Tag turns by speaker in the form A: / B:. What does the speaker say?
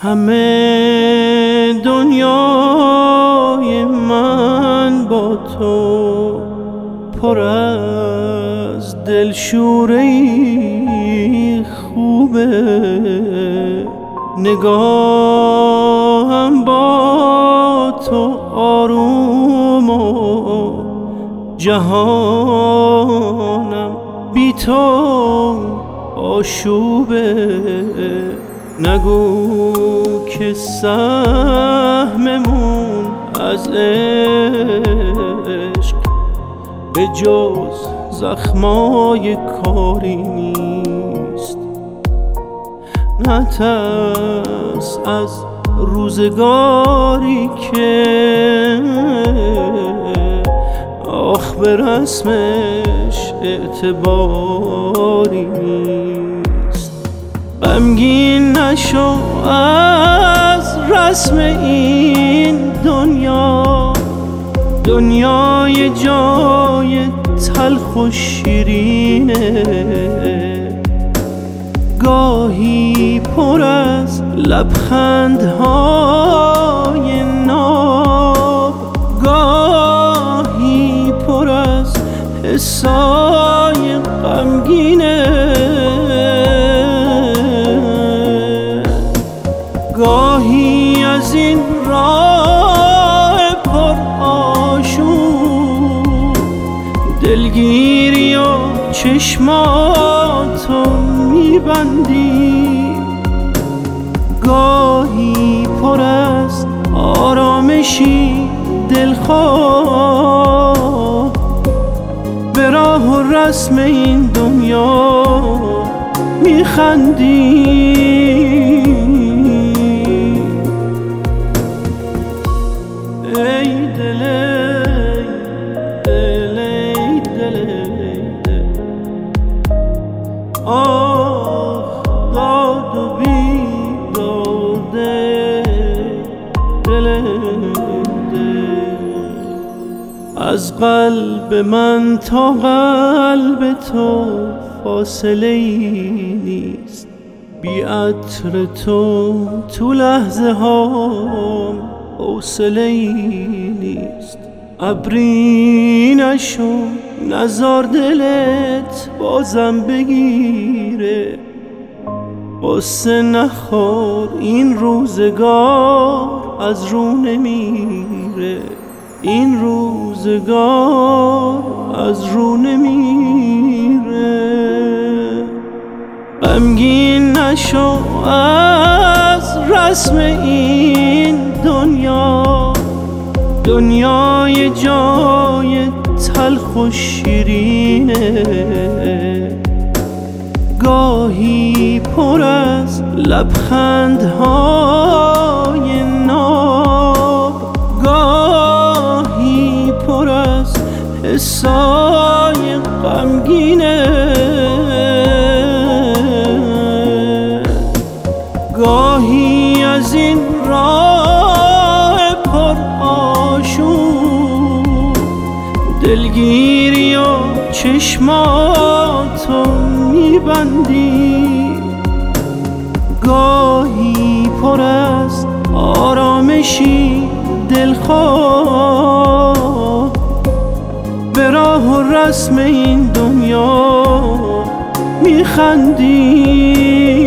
A: همه دنیای من با تو پر از دلشوری خوبه، نگاهم با تو آروم و جهانم بی تو آشوبه. نگو که سهممون از عشق به جز زخمای کاری نیست. نترس از روزگاری که آخ به رسمش اعتباری نیست. غمگین نشو از رسم این دنیا، دنیای جای تلخ و شیرینه، گاهی پر از لبخندهای ناب، گاهی پر از حسای غمگینه، گاهی از این راه پر آشوب دلگیری و چشماتو میبندی، گاهی پر از آرامشی دلخواه به راه و رسم این دنیا میخندی. ای دل دل دل آه داد و بیداده دل از قلب من تا قلب تو فاصله ای نیست. بی عطر تو لحظه هام حوصله ای نیست. ابری نشو نزار دلت بازم بگیره، قصه نخور این روزگار از رو نمیره، این روزگار از رو نمیره. غمگین نشو از رسم این دنیا، دنیای جای تلخ و شیرینه، گاهی پر از لبخندهای ناب، گاهی پر از حسای غمگینه، گاهی از این راه پر آشوب دلگیری و چشماتو میبندی، گاهی پر از آرامشی دلخواه به راه و رسم این دنیا میخندی.